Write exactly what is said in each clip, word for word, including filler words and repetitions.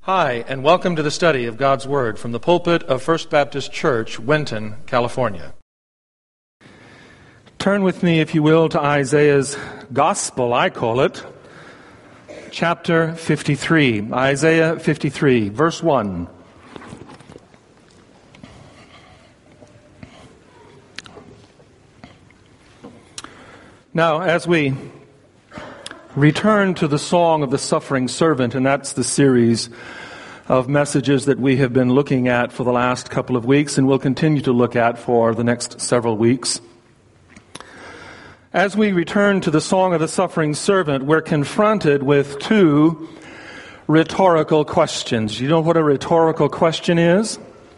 Hi, and welcome to the study of God's Word from the pulpit of First Baptist Church, Winton, California. Turn with me, if you will, to Isaiah's Gospel, I call it, chapter fifty-three. Isaiah fifty-three, verse one. Now, as we return to the song of the suffering servant, and that's the series of messages that we have been looking at for the last couple of weeks and will continue to look at for the next several weeks. As we return to the song of the suffering servant, we're confronted with two rhetorical questions. You know what a rhetorical question is?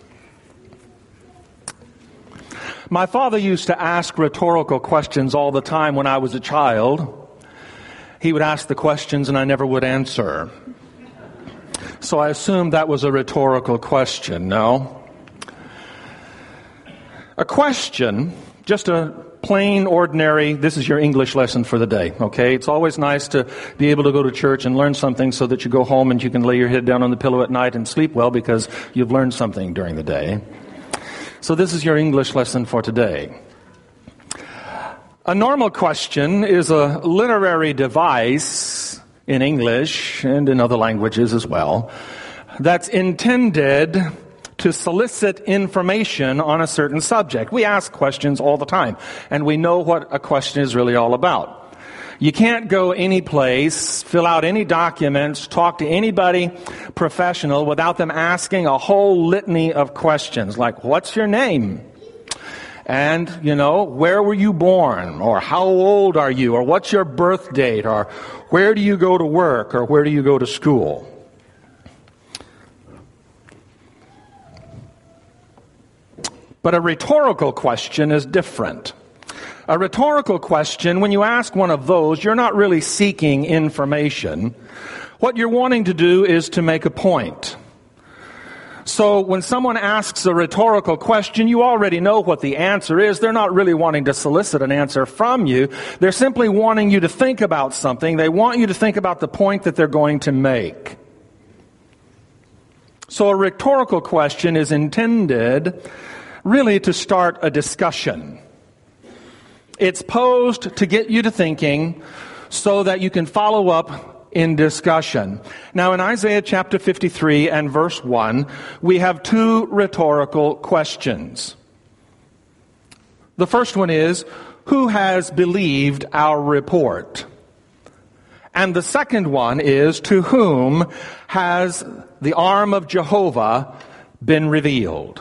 My father used to ask rhetorical questions all the time when I was a child. He would ask the questions and I never would answer. So I assumed that was a rhetorical question, no? A question, just a plain, ordinary, this is your English lesson for the day, okay? It's always nice to be able to go to church and learn something so that you go home and you can lay your head down on the pillow at night and sleep well because you've learned something during the day. So this is your English lesson for today. A normal question is a literary device in English and in other languages as well that's intended to solicit information on a certain subject. We ask questions all the time, and we know what a question is really all about. You can't go any place, fill out any documents, talk to anybody professional without them asking a whole litany of questions, like, what's your name? And, you know, where were you born? Or how old are you? Or what's your birth date? Or where do you go to work? Or where do you go to school? But a rhetorical question is different. A rhetorical question, when you ask one of those, you're not really seeking information. What you're wanting to do is to make a point. So when someone asks a rhetorical question, you already know what the answer is. They're not really wanting to solicit an answer from you. They're simply wanting you to think about something. They want you to think about the point that they're going to make. So a rhetorical question is intended really to start a discussion. It's posed to get you to thinking so that you can follow up in discussion. Now, in Isaiah chapter fifty-three and verse one, we have two rhetorical questions. The first one is, who has believed our report? And the second one is, to whom has the arm of Jehovah been revealed?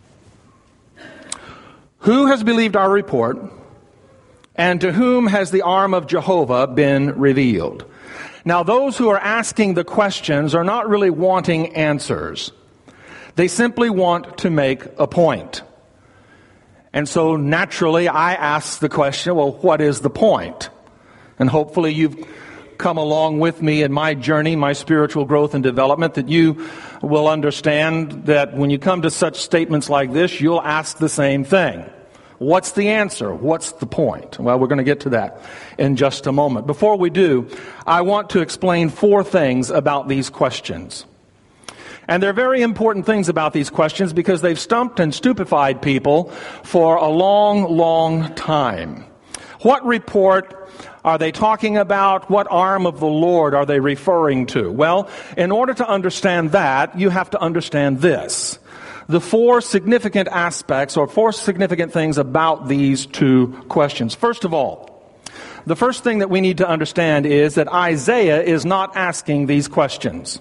Who has believed our report? And to whom has the arm of Jehovah been revealed? Now, those who are asking the questions are not really wanting answers. They simply want to make a point. And so, naturally, I ask the question, well, what is the point? And hopefully you've come along with me in my journey, my spiritual growth and development, that you will understand that when you come to such statements like this, you'll ask the same thing. What's the answer? What's the point? Well, we're going to get to that in just a moment. Before we do, I want to explain four things about these questions. And they're very important things about these questions because they've stumped and stupefied people for a long, long time. What report are they talking about? What arm of the Lord are they referring to? Well, in order to understand that, you have to understand this. The four significant aspects or four significant things about these two questions. First of all, the first thing that we need to understand is that Isaiah is not asking these questions.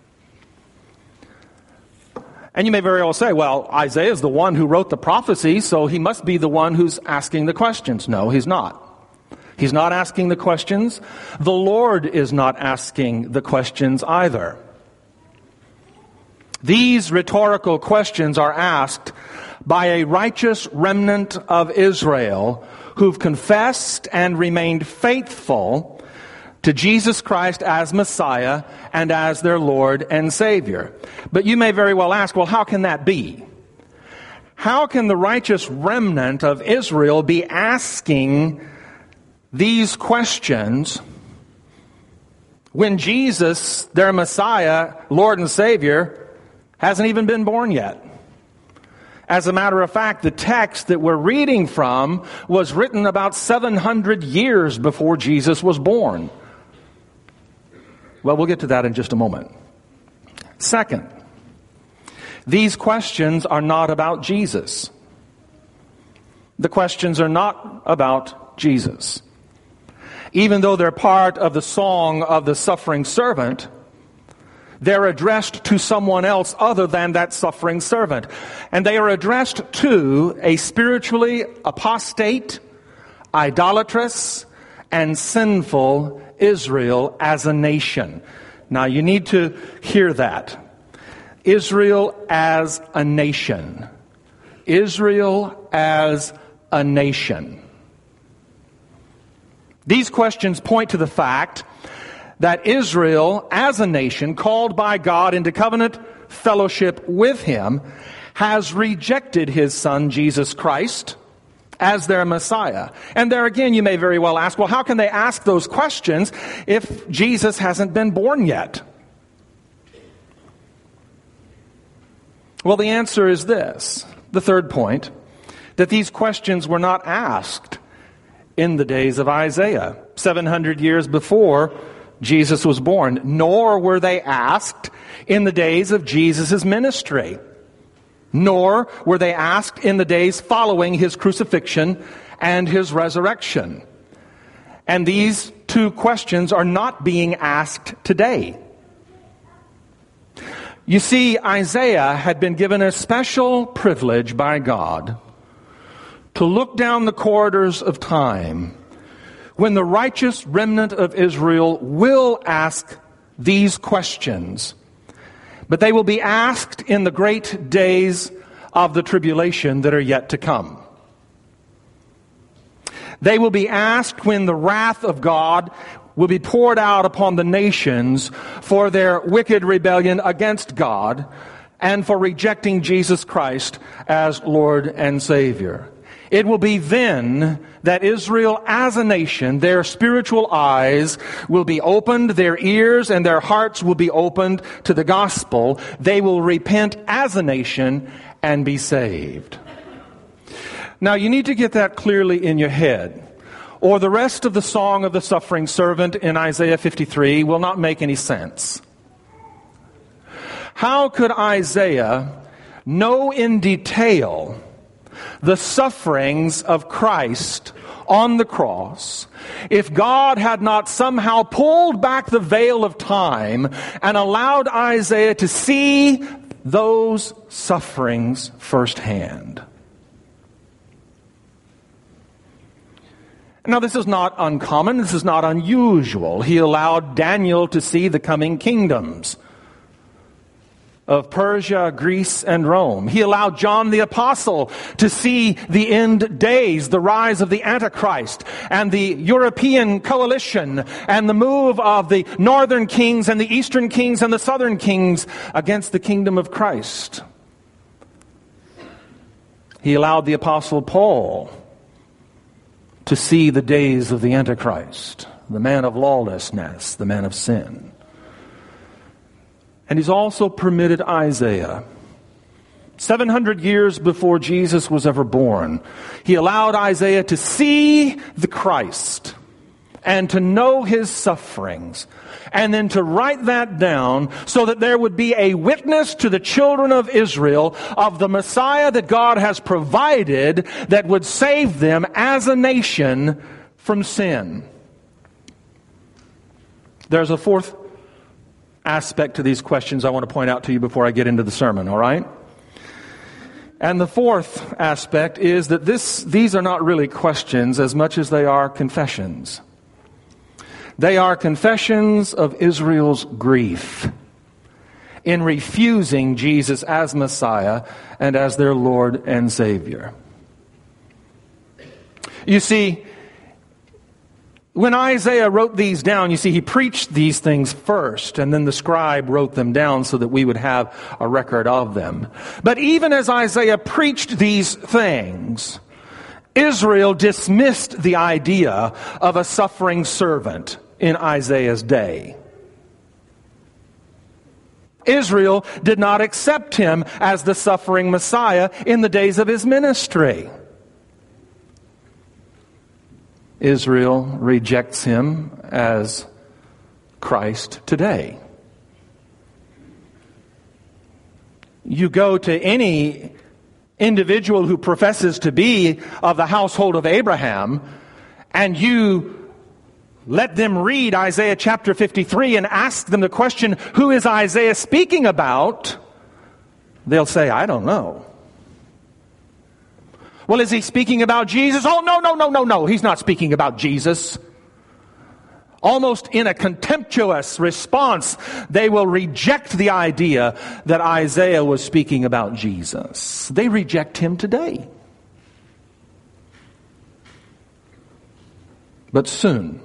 And you may very well say, well, Isaiah is the one who wrote the prophecy, so he must be the one who's asking the questions. No, he's not. He's not asking the questions. The Lord is not asking the questions either. These rhetorical questions are asked by a righteous remnant of Israel who've confessed and remained faithful to Jesus Christ as Messiah and as their Lord and Savior. But you may very well ask, well, how can that be? How can the righteous remnant of Israel be asking these questions when Jesus, their Messiah, Lord and Savior, hasn't even been born yet. As a matter of fact, the text that we're reading from was written about seven hundred years before Jesus was born. Well, we'll get to that in just a moment. Second, these questions are not about Jesus. The questions are not about Jesus. Even though they're part of the song of the suffering servant, they're addressed to someone else other than that suffering servant. And they are addressed to a spiritually apostate, idolatrous, and sinful Israel as a nation. Now you need to hear that. Israel as a nation. Israel as a nation. These questions point to the fact that Israel, as a nation, called by God into covenant fellowship with Him, has rejected His Son, Jesus Christ, as their Messiah. And there again, you may very well ask, well, how can they ask those questions if Jesus hasn't been born yet? Well, the answer is this, the third point, that these questions were not asked in the days of Isaiah, seven hundred years before Jesus was born, nor were they asked in the days of Jesus' ministry, nor were they asked in the days following His crucifixion and His resurrection. And these two questions are not being asked today. You see, Isaiah had been given a special privilege by God to look down the corridors of time when the righteous remnant of Israel will ask these questions. But they will be asked in the great days of the tribulation that are yet to come. They will be asked when the wrath of God will be poured out upon the nations for their wicked rebellion against God and for rejecting Jesus Christ as Lord and Savior. It will be then that Israel as a nation, their spiritual eyes will be opened, their ears and their hearts will be opened to the gospel. They will repent as a nation and be saved. Now you need to get that clearly in your head, or the rest of the song of the suffering servant in Isaiah fifty-three will not make any sense. How could Isaiah know in detail the sufferings of Christ on the cross if God had not somehow pulled back the veil of time and allowed Isaiah to see those sufferings firsthand? Now, this is not uncommon. This is not unusual. He allowed Daniel to see the coming kingdoms of Persia, Greece, and Rome. He allowed John the Apostle to see the end days, the rise of the Antichrist, and the European coalition, and the move of the northern kings and the eastern kings and the southern kings against the kingdom of Christ. He allowed the Apostle Paul to see the days of the Antichrist, the man of lawlessness, the man of sin. And He's also permitted Isaiah, seven hundred years before Jesus was ever born, He allowed Isaiah to see the Christ and to know His sufferings, and then to write that down so that there would be a witness to the children of Israel of the Messiah that God has provided that would save them as a nation from sin. There's a fourth aspect to these questions I want to point out to you before I get into the sermon, all right? And the fourth aspect is that this these are not really questions as much as they are confessions. They are confessions of Israel's grief in refusing Jesus as Messiah and as their Lord and Savior. You see, when Isaiah wrote these down, you see, he preached these things first, and then the scribe wrote them down so that we would have a record of them. But even as Isaiah preached these things, Israel dismissed the idea of a suffering servant in Isaiah's day. Israel did not accept him as the suffering Messiah in the days of his ministry. Israel rejects him as Christ today. You go to any individual who professes to be of the household of Abraham, and you let them read Isaiah chapter fifty-three and ask them the question, who is Isaiah speaking about? They'll say, I don't know. Well, is he speaking about Jesus? Oh, no, no, no, no, no. He's not speaking about Jesus. Almost in a contemptuous response, they will reject the idea that Isaiah was speaking about Jesus. They reject him today. But soon,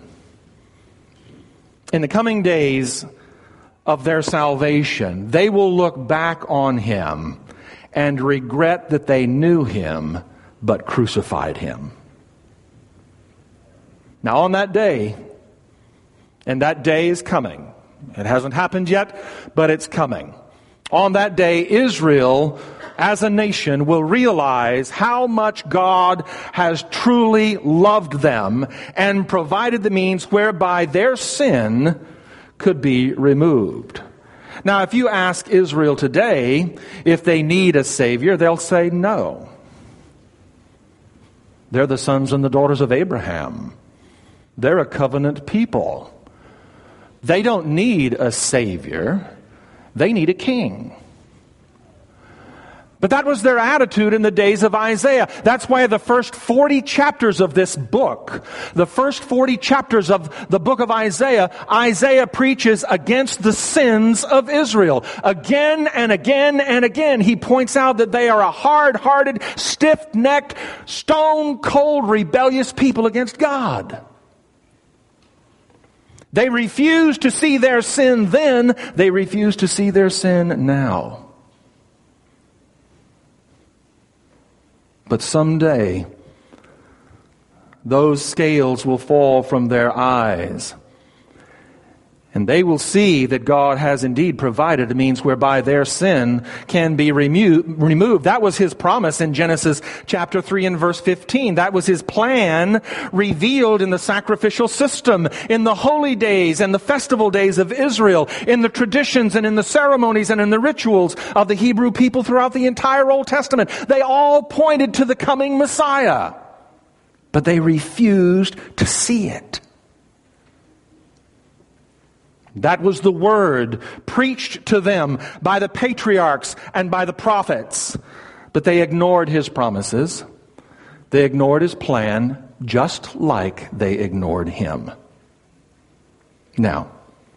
in the coming days of their salvation, they will look back on him and regret that they knew him but crucified him. Now on that day, and that day is coming. It hasn't happened yet, but it's coming. On that day, Israel, as a nation, will realize how much God has truly loved them and provided the means whereby their sin could be removed. Now, if you ask Israel today if they need a Savior, they'll say no. They're the sons and the daughters of Abraham. They're a covenant people. They don't need a Savior. They need a king. But that was their attitude in the days of Isaiah. That's why the first forty chapters of this book, the first forty chapters of the book of Isaiah, Isaiah preaches against the sins of Israel. Again and again and again, he points out that they are a hard-hearted, stiff-necked, stone-cold, rebellious people against God. They refuse to see their sin then. They refuse to see their sin now. But someday, those scales will fall from their eyes, and they will see that God has indeed provided a means whereby their sin can be remo- removed. That was his promise in Genesis chapter three and verse fifteen. That was his plan revealed in the sacrificial system, in the holy days and the festival days of Israel, in the traditions and in the ceremonies and in the rituals of the Hebrew people throughout the entire Old Testament. They all pointed to the coming Messiah, but they refused to see it. That was the word preached to them by the patriarchs and by the prophets. But they ignored his promises. They ignored his plan, just like they ignored him. Now,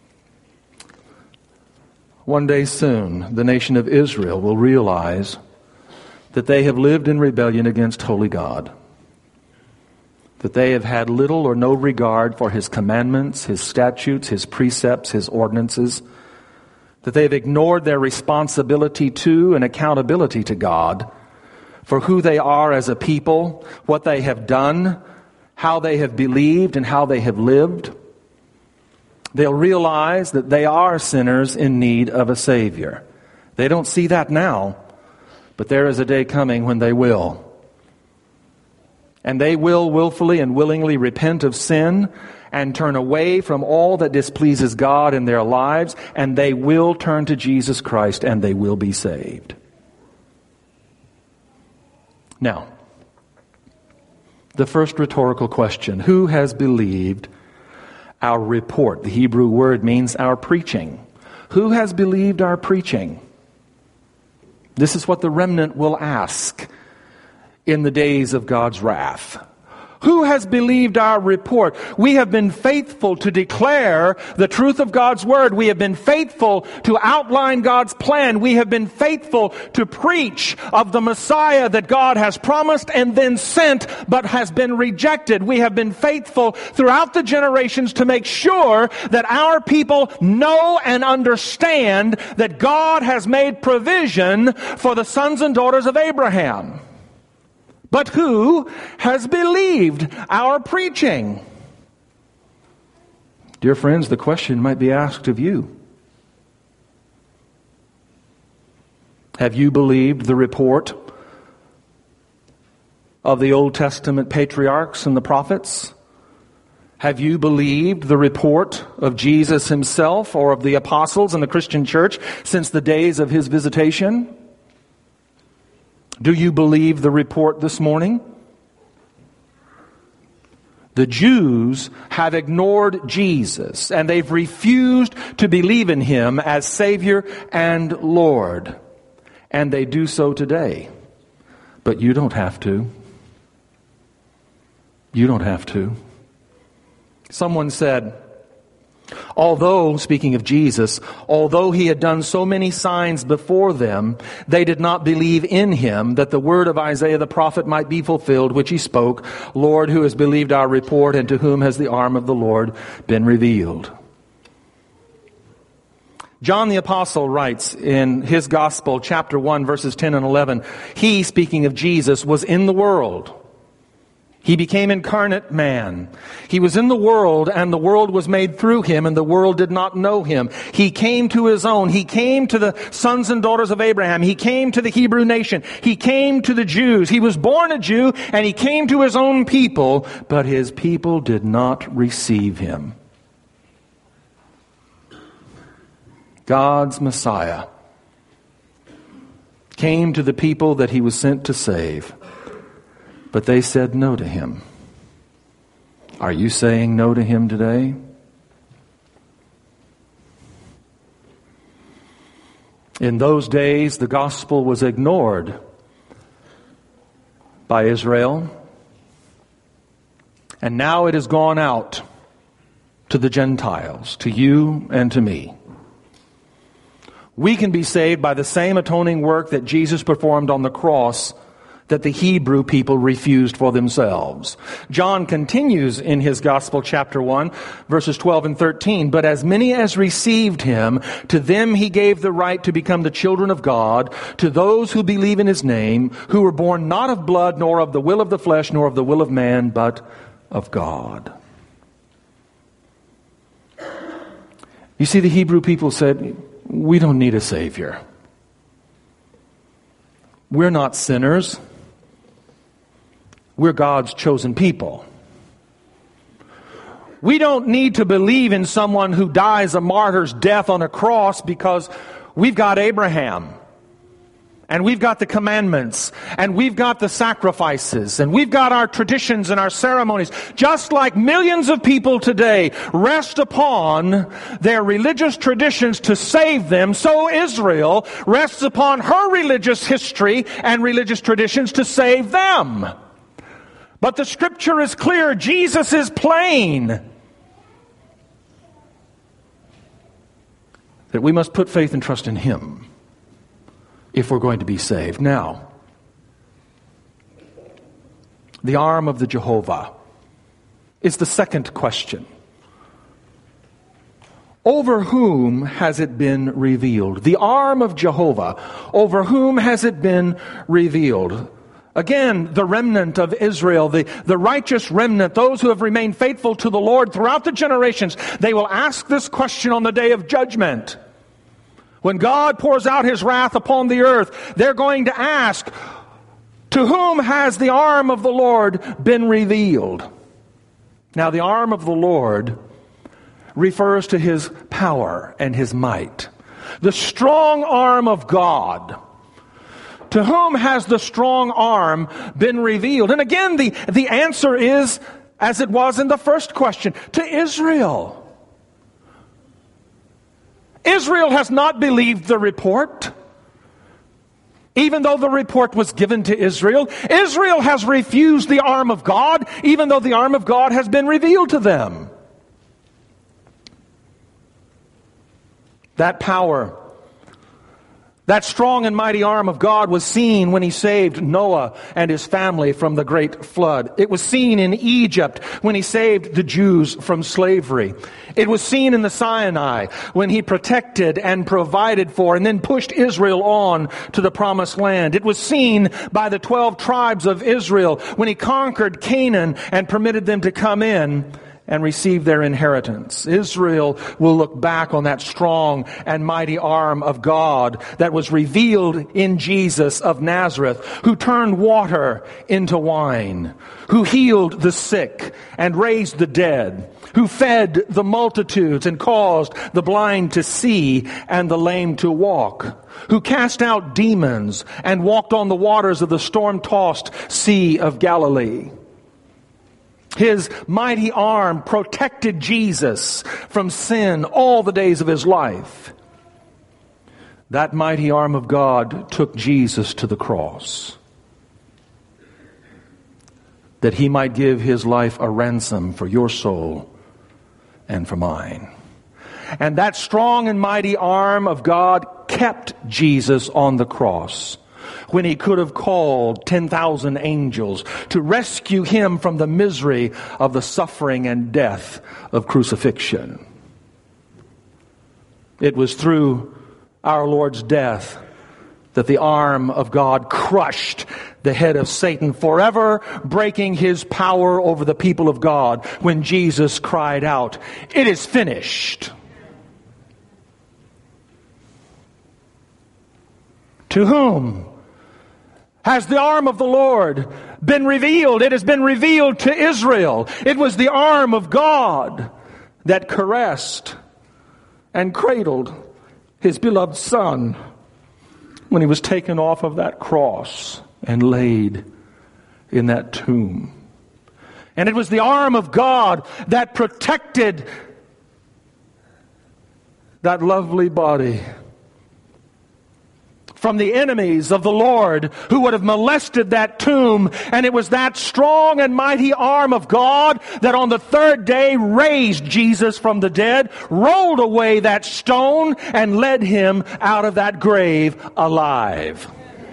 one day soon, the nation of Israel will realize that they have lived in rebellion against holy God. That they have had little or no regard for his commandments, his statutes, his precepts, his ordinances. That they have ignored their responsibility to and accountability to God for who they are as a people, what they have done, how they have believed, and how they have lived. They'll realize that they are sinners in need of a Savior. They don't see that now, but there is a day coming when they will. And they will willfully and willingly repent of sin and turn away from all that displeases God in their lives, and they will turn to Jesus Christ and they will be saved. Now, the first rhetorical question: who has believed our report? The Hebrew word means our preaching. Who has believed our preaching? This is what the remnant will ask in the days of God's wrath. Who has believed our report? We have been faithful to declare the truth of God's word. We have been faithful to outline God's plan. We have been faithful to preach of the Messiah that God has promised and then sent, but has been rejected. We have been faithful throughout the generations to make sure that our people know and understand that God has made provision for the sons and daughters of Abraham. But who has believed our preaching? Dear friends, the question might be asked of you. Have you believed the report of the Old Testament patriarchs and the prophets? Have you believed the report of Jesus himself or of the apostles and the Christian church since the days of his visitation? Do you believe the report this morning? The Jews have ignored Jesus, and they've refused to believe in him as Savior and Lord. And they do so today. But you don't have to. You don't have to. Someone said, although, speaking of Jesus, although he had done so many signs before them, they did not believe in him, that the word of Isaiah the prophet might be fulfilled, which he spoke, Lord, who has believed our report, and to whom has the arm of the Lord been revealed? John the Apostle writes in his Gospel, chapter one, verses ten and eleven, he, speaking of Jesus, was in the world. He became incarnate man. He was in the world, and the world was made through him, and the world did not know him. He came to his own. He came to the sons and daughters of Abraham. He came to the Hebrew nation. He came to the Jews. He was born a Jew, and he came to his own people, but his people did not receive him. God's Messiah came to the people that he was sent to save, but they said no to him. Are you saying no to him today? In those days, the gospel was ignored by Israel, and now it has gone out to the Gentiles, to you and to me. We can be saved by the same atoning work that Jesus performed on the cross that the Hebrew people refused for themselves. John continues in his Gospel, chapter one, verses twelve and thirteen, but as many as received him, to them he gave the right to become the children of God, to those who believe in his name, who were born not of blood, nor of the will of the flesh, nor of the will of man, but of God. You see, the Hebrew people said, we don't need a Savior. We're not sinners. We're God's chosen people. We don't need to believe in someone who dies a martyr's death on a cross because we've got Abraham. And we've got the commandments, and we've got the sacrifices, and we've got our traditions and our ceremonies. Just like millions of people today rest upon their religious traditions to save them, so Israel rests upon her religious history and religious traditions to save them. But the Scripture is clear. Jesus is plain. That we must put faith and trust in him if we're going to be saved. Now, the arm of the Jehovah is the second question. Over whom has it been revealed? The arm of Jehovah, over whom has it been revealed? Again, the remnant of Israel, the, the righteous remnant, those who have remained faithful to the Lord throughout the generations, they will ask this question on the day of judgment. When God pours out his wrath upon the earth, they're going to ask, to whom has the arm of the Lord been revealed? Now, the arm of the Lord refers to his power and his might. The strong arm of God. To whom has the strong arm been revealed? And again, the, the answer is, as it was in the first question, to Israel. Israel has not believed the report, even though the report was given to Israel. Israel has refused the arm of God, even though the arm of God has been revealed to them. That power, that strong and mighty arm of God was seen when he saved Noah and his family from the great flood. It was seen in Egypt when he saved the Jews from slavery. It was seen in the Sinai when he protected and provided for and then pushed Israel on to the promised land. It was seen by the twelve tribes of Israel when he conquered Canaan and permitted them to come in. and receive their inheritance. Israel will look back on that strong and mighty arm of God that was revealed in Jesus of Nazareth, who turned water into wine, who healed the sick and raised the dead, who fed the multitudes and caused the blind to see and the lame to walk, who cast out demons and walked on the waters of the storm-tossed Sea of Galilee. His mighty arm protected Jesus from sin all the days of his life. That mighty arm of God took Jesus to the cross, that he might give his life a ransom for your soul and for mine. And that strong and mighty arm of God kept Jesus on the cross when he could have called ten thousand angels to rescue him from the misery of the suffering and death of crucifixion. It was through our Lord's death that the arm of God crushed the head of Satan, forever breaking his power over the people of God when Jesus cried out, "It is finished." To whom has the arm of the Lord been revealed? It has been revealed to Israel. It was the arm of God that caressed and cradled his beloved Son when he was taken off of that cross and laid in that tomb. And it was the arm of God that protected that lovely body from the enemies of the Lord who would have molested that tomb. And it was that strong and mighty arm of God that on the third day raised Jesus from the dead, rolled away that stone, and led him out of that grave alive.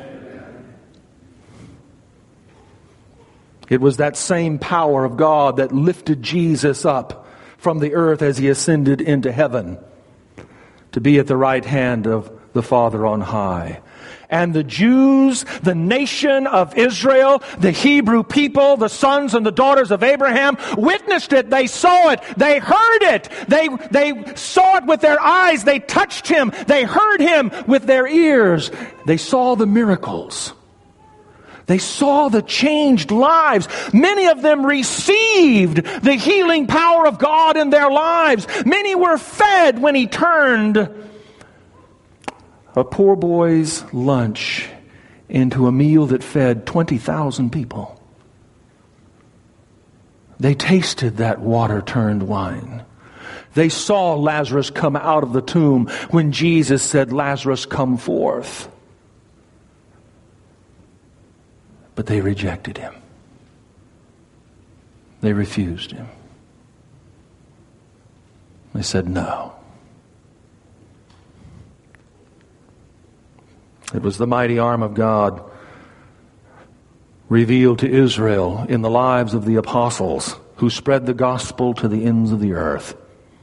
It was that same power of God that lifted Jesus up from the earth as he ascended into heaven to be at the right hand of the Father on high. And the Jews, the nation of Israel, the Hebrew people, the sons and the daughters of Abraham, witnessed it. They saw it. They heard it. They, they saw it with their eyes. They touched him. They heard him with their ears. They saw the miracles. They saw the changed lives. Many of them received the healing power of God in their lives. Many were fed when he turned a poor boy's lunch into a meal that fed twenty thousand people. They tasted that water turned wine. They saw Lazarus come out of the tomb when Jesus said, "Lazarus, come forth." But they rejected him. They refused him. They said no. It was the mighty arm of God revealed to Israel in the lives of the apostles who spread the gospel to the ends of the earth.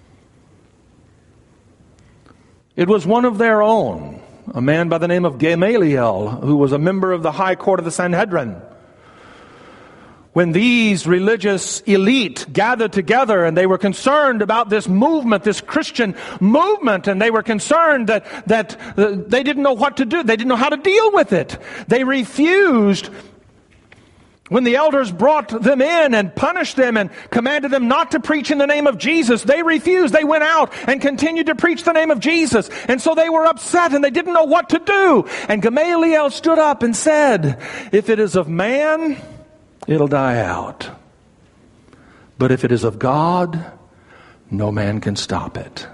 It was one of their own, a man by the name of Gamaliel, who was a member of the high court of the Sanhedrin. When these religious elite gathered together and they were concerned about this movement, this Christian movement, and they were concerned that, that uh, they didn't know what to do. They didn't know how to deal with it. They refused when the elders brought them in and punished them and commanded them not to preach in the name of Jesus. They refused. They went out and continued to preach the name of Jesus. And so they were upset and they didn't know what to do. And Gamaliel stood up and said, "If it is of man, it'll die out. But if it is of God, no man can stop it."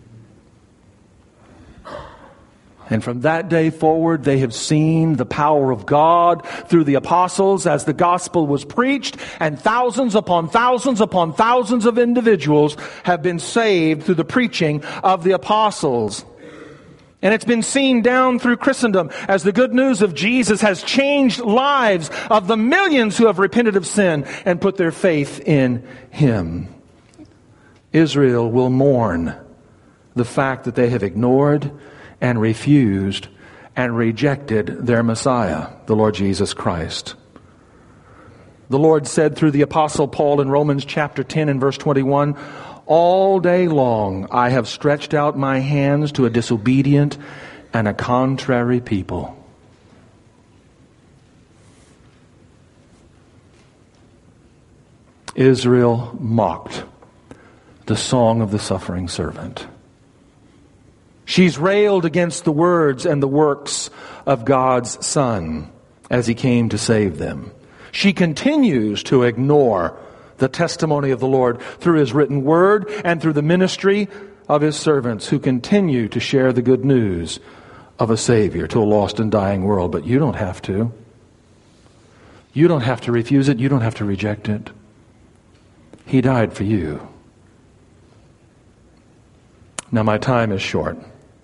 And from that day forward, they have seen the power of God through the apostles as the gospel was preached, and thousands upon thousands upon thousands of individuals have been saved through the preaching of the apostles. And it's been seen down through Christendom as the good news of Jesus has changed lives of the millions who have repented of sin and put their faith in him. Israel will mourn the fact that they have ignored and refused and rejected their Messiah, the Lord Jesus Christ. The Lord said through the Apostle Paul in Romans chapter ten and verse twenty-one, all day long I have stretched out my hands to a disobedient and a contrary people. Israel mocked the song of the suffering servant. She's railed against the words and the works of God's Son as He came to save them. She continues to ignore the testimony of the Lord through His written word and through the ministry of His servants who continue to share the good news of a Savior to a lost and dying world. But you don't have to. You don't have to refuse it. You don't have to reject it. He died for you. Now my time is short.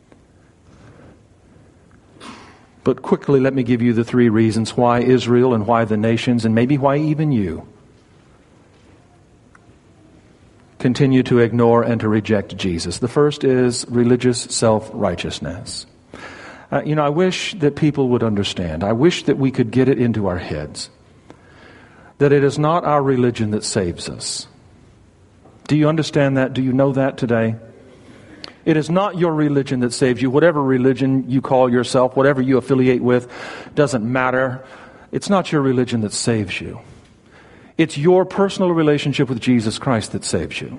But quickly let me give you the three reasons why Israel and why the nations and maybe why even you continue to ignore and to reject Jesus. The first is religious self-righteousness. Uh, you know, I wish that people would understand. I wish that we could get it into our heads that it is not our religion that saves us. Do you understand that? Do you know that today? It is not your religion that saves you. Whatever religion you call yourself, whatever you affiliate with, doesn't matter. It's not your religion that saves you. It's your personal relationship with Jesus Christ that saves you.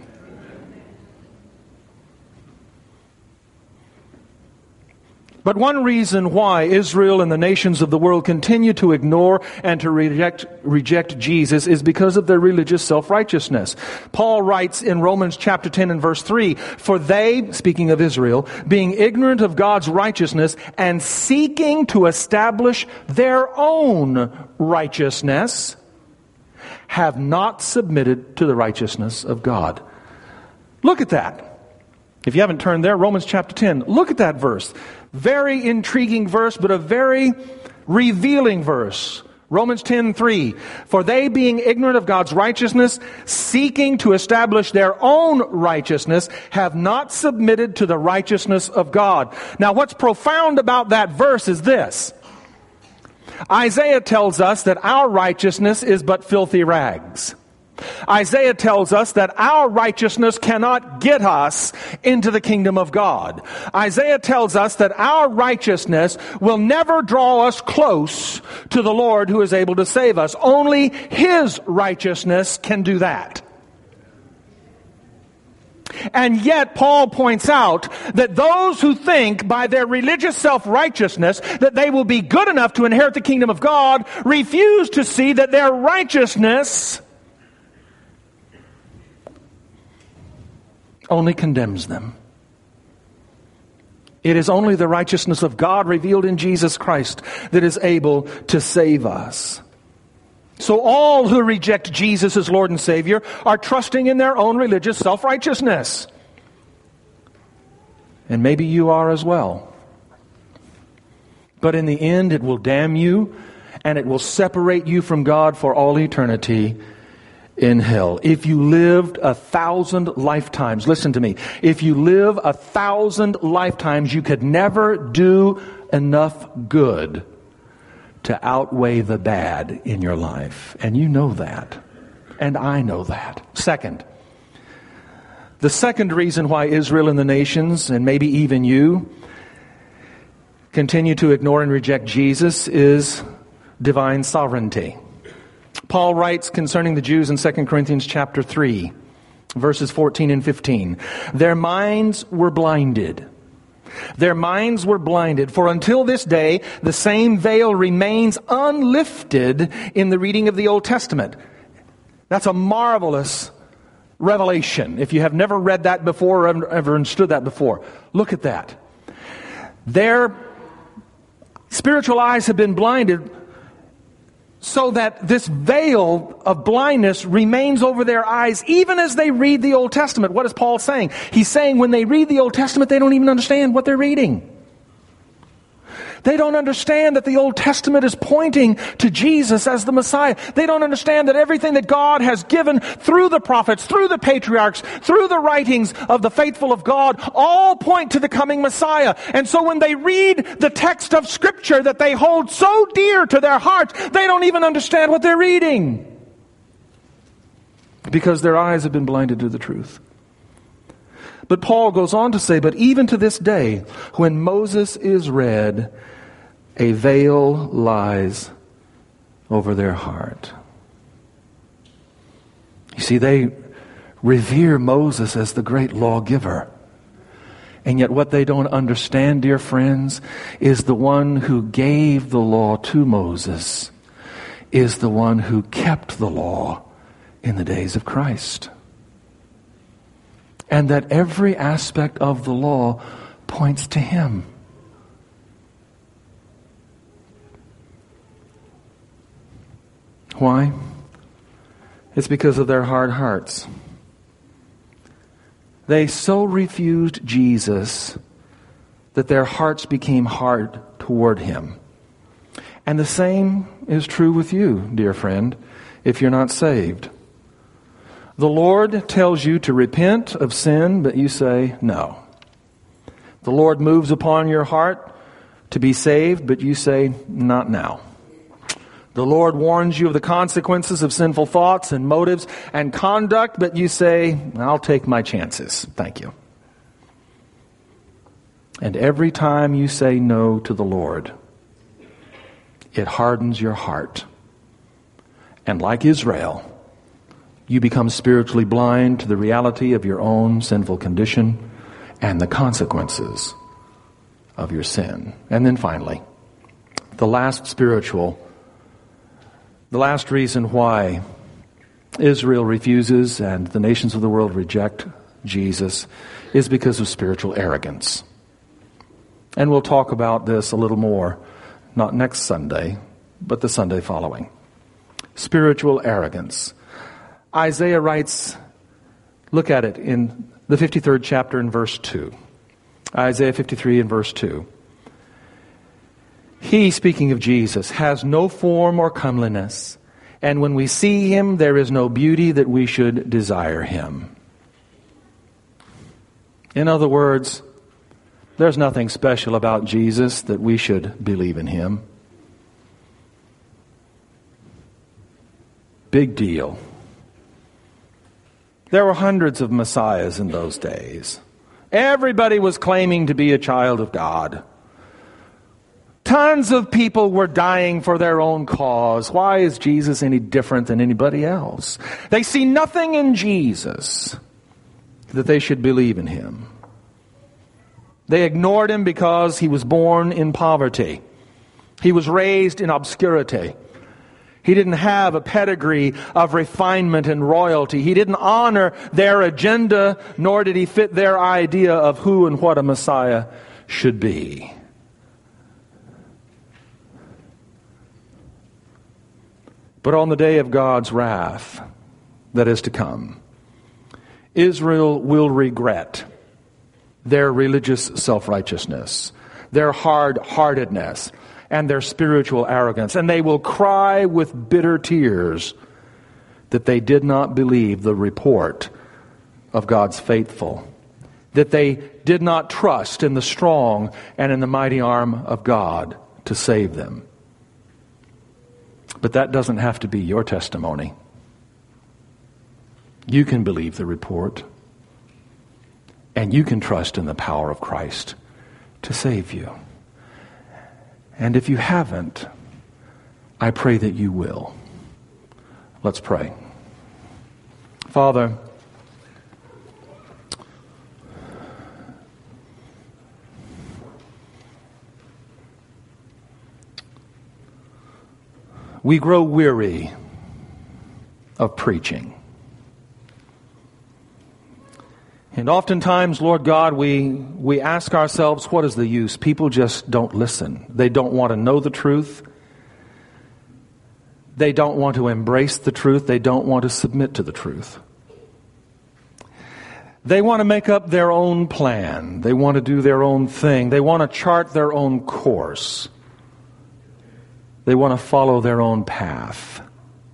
But one reason why Israel and the nations of the world continue to ignore and to reject, reject Jesus is because of their religious self-righteousness. Paul writes in Romans chapter ten and verse three, for they, speaking of Israel, being ignorant of God's righteousness and seeking to establish their own righteousness, have not submitted to the righteousness of God. Look at that. If you haven't turned there, Romans chapter ten, look at that verse. Very intriguing verse, but a very revealing verse. Romans ten three. For they being ignorant of God's righteousness, seeking to establish their own righteousness, have not submitted to the righteousness of God. Now what's profound about that verse is this. Isaiah tells us that our righteousness is but filthy rags. Isaiah tells us that our righteousness cannot get us into the kingdom of God. Isaiah tells us that our righteousness will never draw us close to the Lord who is able to save us. Only His righteousness can do that. And yet Paul points out that those who think by their religious self-righteousness that they will be good enough to inherit the kingdom of God refuse to see that their righteousness only condemns them. It is only the righteousness of God revealed in Jesus Christ that is able to save us. So all who reject Jesus as Lord and Savior are trusting in their own religious self-righteousness. And maybe you are as well. But in the end, it will damn you, and it will separate you from God for all eternity in hell. If you lived a thousand lifetimes, listen to me, if you live a thousand lifetimes, you could never do enough good to outweigh the bad in your life. And you know that. And I know that. Second, the second reason why Israel and the nations, and maybe even you, continue to ignore and reject Jesus is divine sovereignty. Paul writes concerning the Jews in Second Corinthians chapter three, verses fourteen and fifteen. Their minds were blinded. Their minds were blinded, for until this day the same veil remains unlifted in the reading of the Old Testament. That's a marvelous revelation. If you have never read that before or ever understood that before, look at that. Their spiritual eyes have been blinded so that this veil of blindness remains over their eyes even as they read the Old Testament. What is Paul saying? He's saying when they read the Old Testament, they don't even understand what they're reading. They don't understand that the Old Testament is pointing to Jesus as the Messiah. They don't understand that everything that God has given through the prophets, through the patriarchs, through the writings of the faithful of God, all point to the coming Messiah. And so when they read the text of Scripture that they hold so dear to their hearts, they don't even understand what they're reading. because their eyes have been blinded to the truth. But Paul goes on to say, but even to this day, when Moses is read, a veil lies over their heart. You see, they revere Moses as the great lawgiver. And yet what they don't understand, dear friends, is the one who gave the law to Moses is the one who kept the law in the days of Christ. And that every aspect of the law points to him. Why? It's because of their hard hearts. They so refused Jesus that their hearts became hard toward him. And the same is true with you, dear friend, if you're not saved. The Lord tells you to repent of sin, but you say no. The Lord moves upon your heart to be saved, but you say, not now. The Lord warns you of the consequences of sinful thoughts and motives and conduct, but you say, I'll take my chances. Thank you. And every time you say no to the Lord, it hardens your heart. And like Israel, you become spiritually blind to the reality of your own sinful condition and the consequences of your sin. And then finally, the last spiritual The last reason why Israel refuses and the nations of the world reject Jesus is because of spiritual arrogance. And we'll talk about this a little more, not next Sunday, but the Sunday following. Spiritual arrogance. Isaiah writes, look at it in the fifty-third chapter in verse two. Isaiah fifty-three and verse two. He, speaking of Jesus, has no form or comeliness, and when we see him, there is no beauty that we should desire him. In other words, there's nothing special about Jesus that we should believe in him. Big deal. There were hundreds of messiahs in those days. Everybody was claiming to be a child of God. Tons of people were dying for their own cause. Why is Jesus any different than anybody else? They see nothing in Jesus that they should believe in him. They ignored him because he was born in poverty. He was raised in obscurity. He didn't have a pedigree of refinement and royalty. He didn't honor their agenda, nor did he fit their idea of who and what a Messiah should be. But on the day of God's wrath that is to come, Israel will regret their religious self-righteousness, their hard-heartedness, and their spiritual arrogance. And they will cry with bitter tears that they did not believe the report of God's faithful, that they did not trust in the strong and in the mighty arm of God to save them. But that doesn't have to be your testimony. You can believe the report, and you can trust in the power of Christ to save you. And if you haven't, I pray that you will. Let's pray. Father, we grow weary of preaching. And oftentimes, Lord God, we, we ask ourselves, what is the use? People just don't listen. They don't want to know the truth. They don't want to embrace the truth. They don't want to submit to the truth. They want to make up their own plan. They want to do their own thing. They want to chart their own course. They want to follow their own path.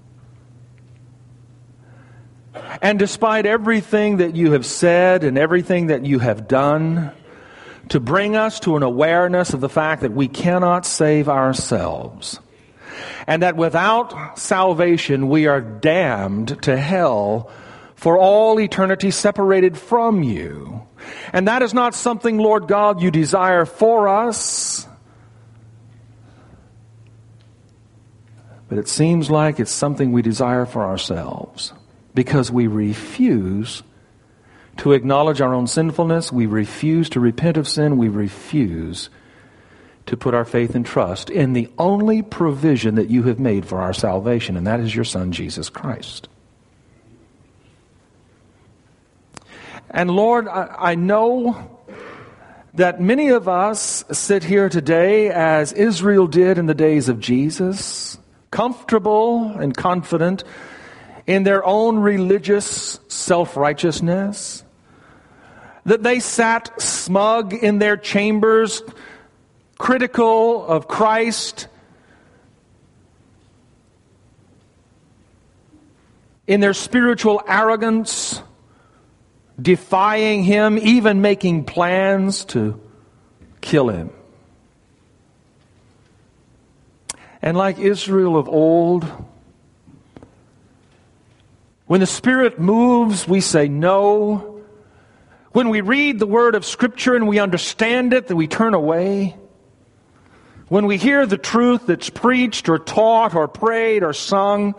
And despite everything that you have said and everything that you have done to bring us to an awareness of the fact that we cannot save ourselves, and that without salvation we are damned to hell for all eternity separated from you. And that is not something, Lord God, you desire for us. But it seems like it's something we desire for ourselves, because we refuse to acknowledge our own sinfulness. We refuse to repent of sin. We refuse to put our faith and trust in the only provision that you have made for our salvation, and that is your Son, Jesus Christ. And Lord, I, I know that many of us sit here today as Israel did in the days of Jesus, comfortable and confident in their own religious self-righteousness, that they sat smug in their chambers, critical of Christ, in their spiritual arrogance, defying Him, even making plans to kill Him. And like Israel of old, when the Spirit moves, we say no. When we read the word of Scripture and we understand it, then we turn away. When we hear the truth that's preached or taught or prayed or sung,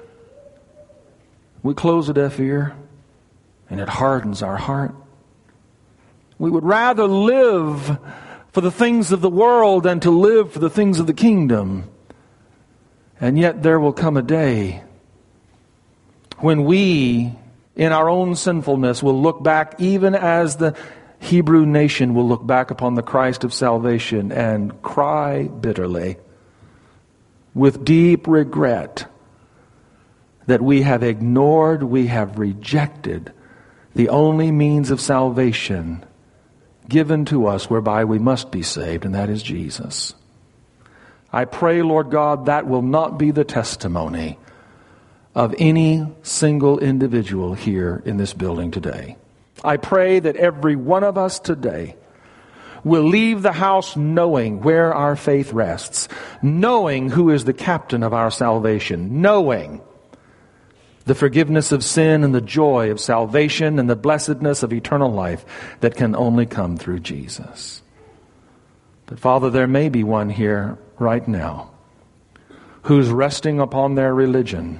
we close a deaf ear, and it hardens our heart. We would rather live for the things of the world than to live for the things of the kingdom. And yet there will come a day when we, in our own sinfulness, will look back, even as the Hebrew nation will look back upon the Christ of salvation and cry bitterly with deep regret that we have ignored, we have rejected the only means of salvation given to us whereby we must be saved, and that is Jesus. I pray, Lord God, that will not be the testimony of any single individual here in this building today. I pray that every one of us today will leave the house knowing where our faith rests, knowing who is the captain of our salvation, knowing the forgiveness of sin and the joy of salvation and the blessedness of eternal life that can only come through Jesus. But Father, there may be one here right now who's resting upon their religion,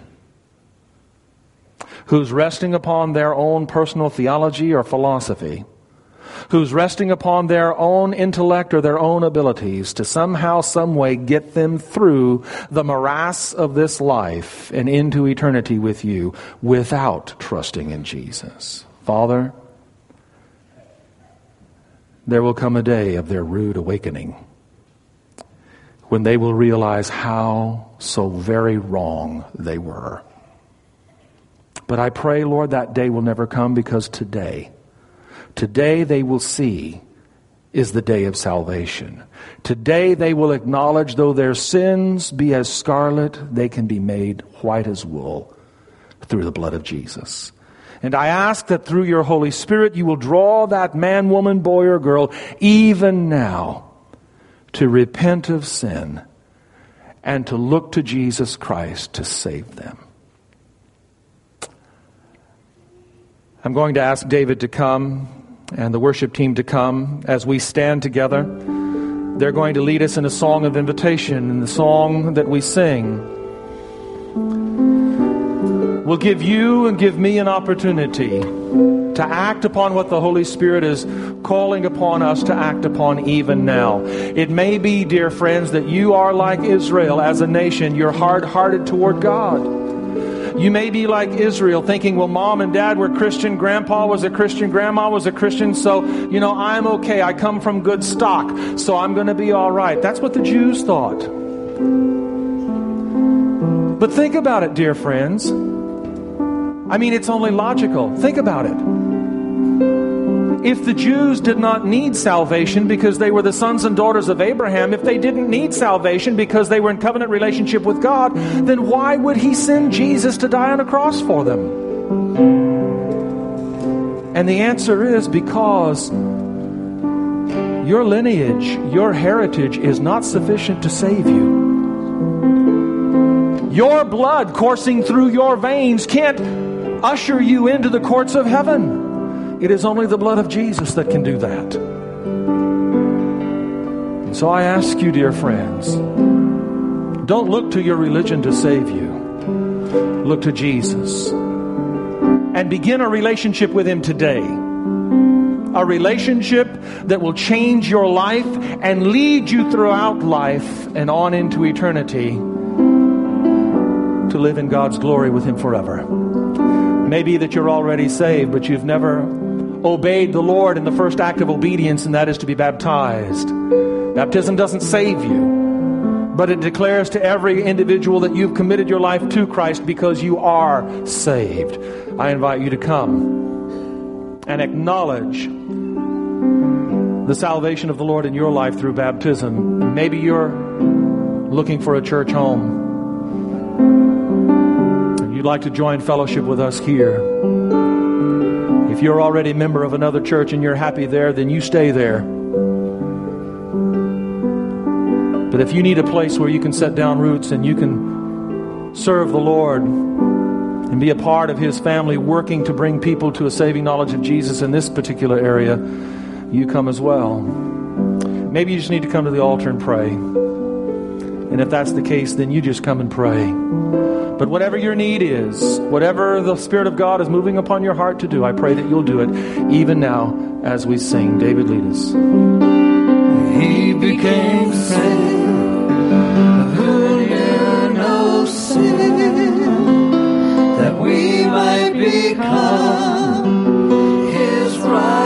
who's resting upon their own personal theology or philosophy, who's resting upon their own intellect or their own abilities to somehow, some way get them through the morass of this life and into eternity with you without trusting in Jesus. Father, there will come a day of their rude awakening when they will realize how so very wrong they were. But I pray, Lord, that day will never come, because today, today they will see is the day of salvation. Today they will acknowledge, though their sins be as scarlet, they can be made white as wool through the blood of Jesus. And I ask that through your Holy Spirit you will draw that man, woman, boy, or girl even now to repent of sin and to look to Jesus Christ to save them. I'm going to ask David to come and the worship team to come as we stand together. They're going to lead us in a song of invitation, and the song that we sing will give you and give me an opportunity to act upon what the Holy Spirit is calling upon us to act upon even now. It may be, dear friends, that you are like Israel as a nation. You're hard-hearted toward God. You may be like Israel, thinking, well, mom and dad were Christian, grandpa was a Christian, grandma was a Christian, so, you know, I'm okay. I come from good stock, so I'm going to be all right. That's what the Jews thought. But think about it, dear friends. I mean, it's only logical. Think about it. If the Jews did not need salvation because they were the sons and daughters of Abraham, if they didn't need salvation because they were in covenant relationship with God, then why would He send Jesus to die on a cross for them? And the answer is because your lineage, your heritage is not sufficient to save you. Your blood coursing through your veins can't usher you into the courts of heaven. It is only the blood of Jesus that can do that. And so I ask you, dear friends, don't look to your religion to save you. Look to Jesus and begin a relationship with Him today. A relationship that will change your life and lead you throughout life and on into eternity to live in God's glory with Him forever. Maybe that you're already saved, but you've never obeyed the Lord in the first act of obedience, and that is to be baptized. Baptism doesn't save you, but it declares to every individual that you've committed your life to Christ because you are saved. I invite you to come and acknowledge the salvation of the Lord in your life through baptism. Maybe you're looking for a church home. You'd like to join fellowship with us here. If you're already a member of another church and you're happy there, then you stay there. But if you need a place where you can set down roots and you can serve the Lord and be a part of His family, working to bring people to a saving knowledge of Jesus in this particular area, you come as well. Maybe you just need to come to the altar and pray. And if that's the case, then you just come and pray. But whatever your need is, whatever the Spirit of God is moving upon your heart to do, I pray that you'll do it even now as we sing. David, lead us. He became sin, who knew no sin, that we might become His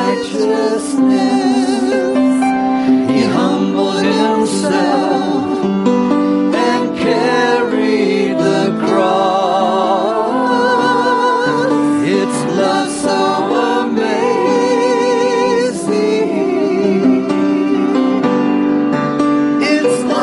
righteousness. He humbled Himself and carried the cross. It's love so amazing. It's love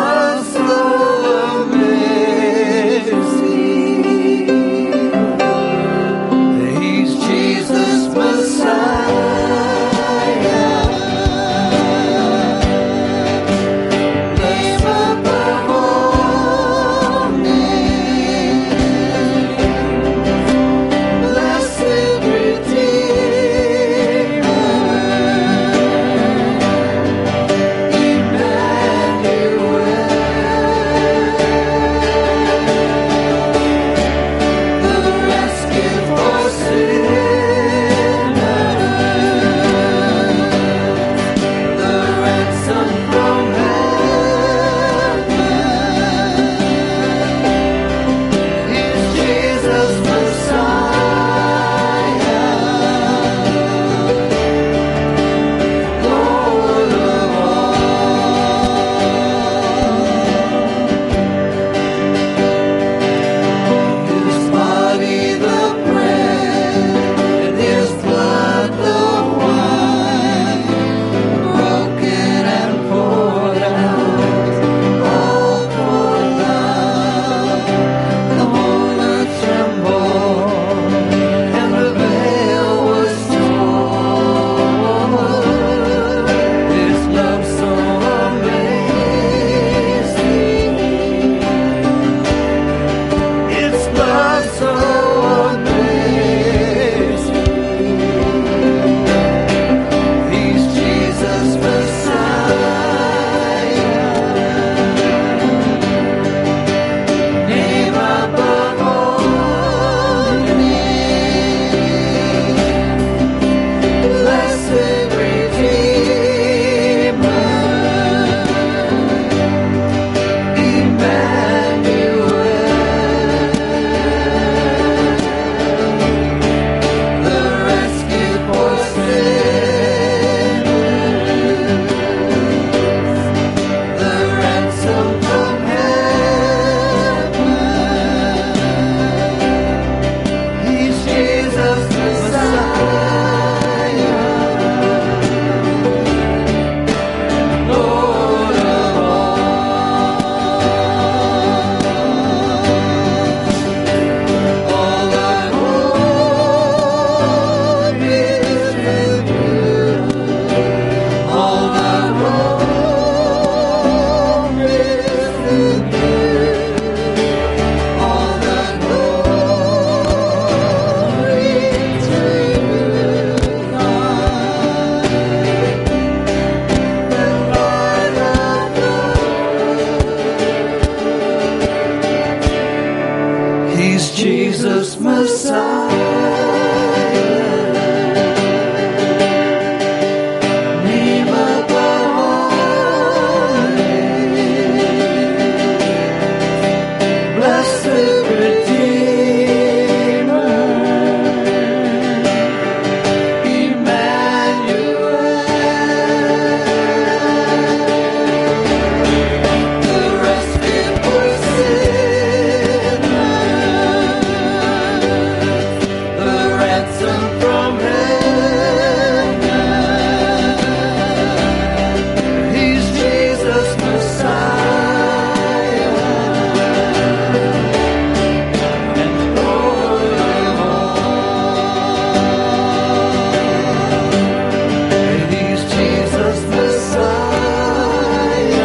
Jesus Messiah. Name above all names. Blessed Redeemer, Emmanuel, the rescue for sinners, the ransom from heaven. He's Jesus Messiah, and Lord of all. He's Jesus Messiah,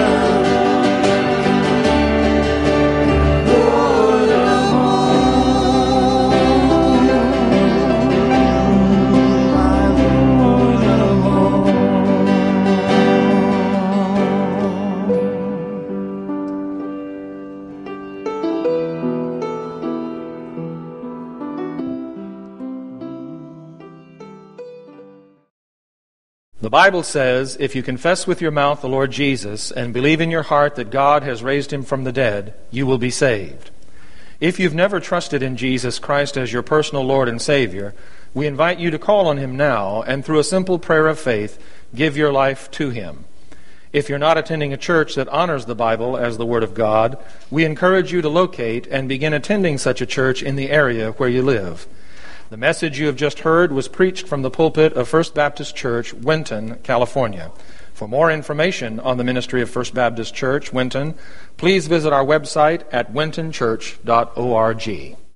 Lord of The Bible says, if you confess with your mouth the Lord Jesus and believe in your heart that God has raised him from the dead, you will be saved. If you've never trusted in Jesus Christ as your personal Lord and Savior, we invite you to call on him now and through a simple prayer of faith, give your life to him. If you're not attending a church that honors the Bible as the Word of God, we encourage you to locate and begin attending such a church in the area where you live. The message you have just heard was preached from the pulpit of First Baptist Church, Winton, California. For more information on the ministry of First Baptist Church, Winton, please visit our website at winton church dot org.